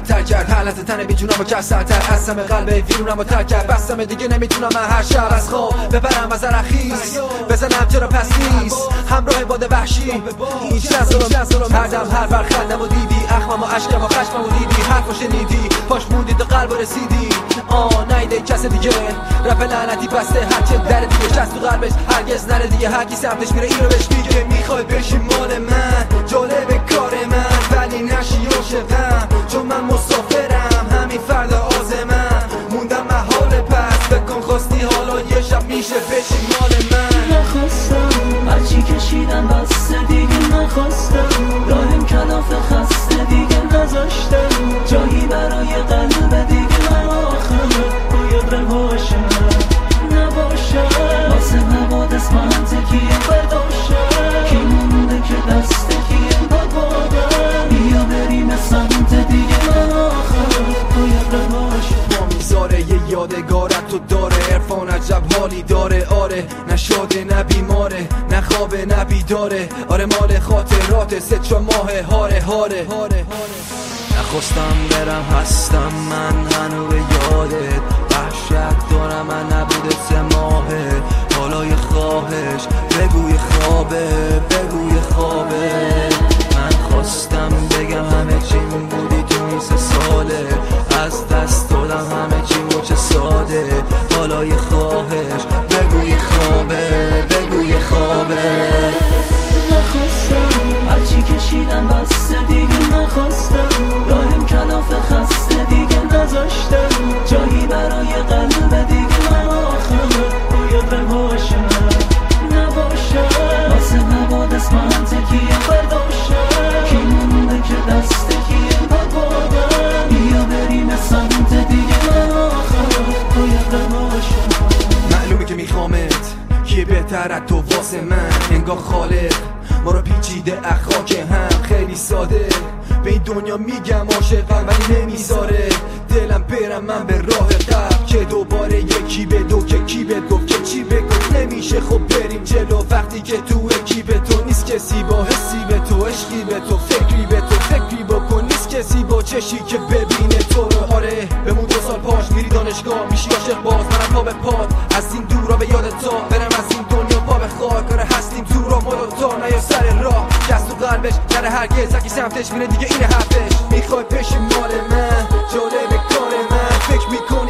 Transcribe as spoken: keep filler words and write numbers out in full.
بدتر کرد. هر لحظه تن بیجونم و کسرتر از همه قلب ویرونم و ترک کرد. بستم دیگه نمیتونم من هر شب از خواب ببرم از رخیص بزنم چرا پس نیست همراه باد وحشی. این ظلم هر دم هر برخندم و دیدی اخمم و عشقم و خشمم و دیدی حرفو شنیدی پاش موندی تو قلب و رسیدی. آه نیده کس دیگه رپ لعنتی بسته هرچه در دیگه شست تو قلبش هرگز نره دیگه. هرکی سمتش میره اینو بهش میگه میخوای بشی مال من جالب کار من ولی نشی عاشقم چون من مسافرم همین فردا آزمم موندم محال پس بکن خواستی حالا یه شب میشه بشی مال من. نخواستم هرچی کشیدم بسته دیگه نخواستم راهم کلاف خسته دیگه نذاشتم جایی برای قلب دیگه من آخر باید رهاشم نباشم واسه حوادث من تکیه برداشم کی مونده که دست کیه بابادم بیا بریم سمت دیگه من آخر باید رهاشم. ما میذاره یه یادگارت تو داره عرفان عجب حالی داره آره نشاده نه بیماره نه خوابه نه بیداره آره مال خاطرات سه چه ماه هاره هاره هاره نخواستم برم هستم من هنو به یادت وحشت دارم من نبوده سه ماهه حالا یه خواهش بگوی خوابه بگوی خوابه. من خواستم بگم همه چیم بودی تو این سه ساله از دست دادم همه چیم و چه ساده حالا یه خواهش بگوی خوابه بگوی خوابه. نخواستم هرچی کشیدم بسته دیگه نخواستم راهم کلاف خسته دیگه نذاشتم جایی برای قلب دیگه من آخر باید رهاشم نباشم واسه حوادث من تکیه برداشم کی مونده که دست کیه بابادم بیا بریم سمت دیگه من آخر باید رهاشم. معلومه که میخوامت کیه بهتر از تو واسه من انگار خالق ما رو پیچیده اخاک هم خیلی ساده به این دنیا میگم عاشقم ولی نمیذاره دلم برم من به راه قبل که دوباره یکی به دو که کی به گفت که چی بگفت نمیشه خب بریم جلو وقتی که تو اکی به تو نیست کسی با حسی به تو عشقی به تو فکری به تو فکری بکن نیست کسی با چشی که ببینه تو رو آره بمون دو سال پاش میری دانشگاه میشی عاشق باز منم پا به پاد از این دورا به یادت تا برم از این دنیا پا به خاک آره هستیم تو را مالا تا نیا سر راه کس تو قلبش نره هرگز هرکی سمتش میره دیگه اینه حرفش میخوای پیش مال من جالب کار من فکر میکنی